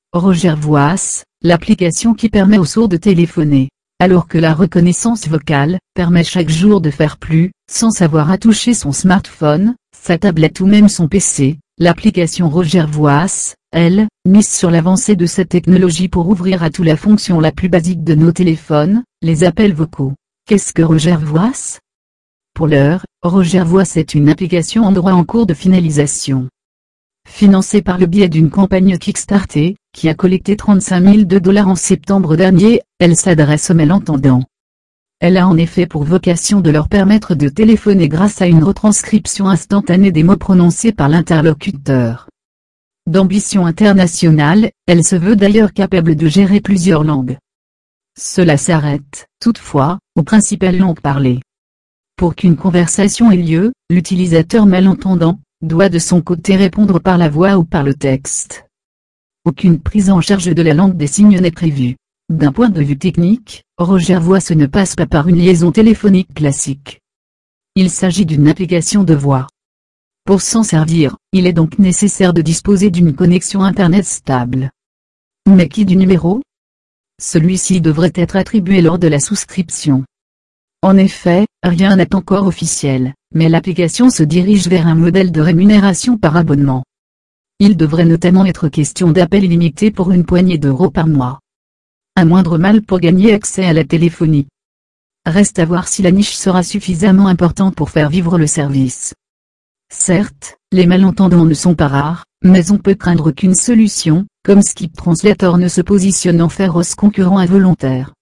Roger Voice, l'application qui permet aux sourds de téléphoner, alors que la reconnaissance vocale permet chaque jour de faire plus, sans avoir à toucher son smartphone, sa tablette ou même son PC. L'application Roger Voice, elle, mise sur l'avancée de cette technologie pour ouvrir à tout la fonction la plus basique de nos téléphones, les appels vocaux. Qu'est-ce que Roger Voice? Pour l'heure, Roger Voice est une application Android en cours de finalisation. Financée par le biais d'une campagne Kickstarter, qui a collecté 35 000 $ en septembre dernier, elle s'adresse aux malentendants. Elle a en effet pour vocation de leur permettre de téléphoner grâce à une retranscription instantanée des mots prononcés par l'interlocuteur. D'ambition internationale, elle se veut d'ailleurs capable de gérer plusieurs langues. Cela s'arrête, toutefois, aux principales langues parlées. Pour qu'une conversation ait lieu, l'utilisateur malentendant doit de son côté répondre par la voix ou par le texte. Aucune prise en charge de la langue des signes n'est prévue. D'un point de vue technique, Roger Voice ne passe pas par une liaison téléphonique classique. Il s'agit d'une application de voix. Pour s'en servir, il est donc nécessaire de disposer d'une connexion Internet stable. Mais qui du numéro? Celui-ci devrait être attribué lors de la souscription. En effet, rien n'est encore officiel, mais l'application se dirige vers un modèle de rémunération par abonnement. Il devrait notamment être question d'appels illimités pour une poignée d'euros par mois. Un moindre mal pour gagner accès à la téléphonie. Reste à voir si la niche sera suffisamment importante pour faire vivre le service. Certes, les malentendants ne sont pas rares, mais on peut craindre qu'une solution, comme Skip Translator, ne se positionne en féroce concurrent involontaire.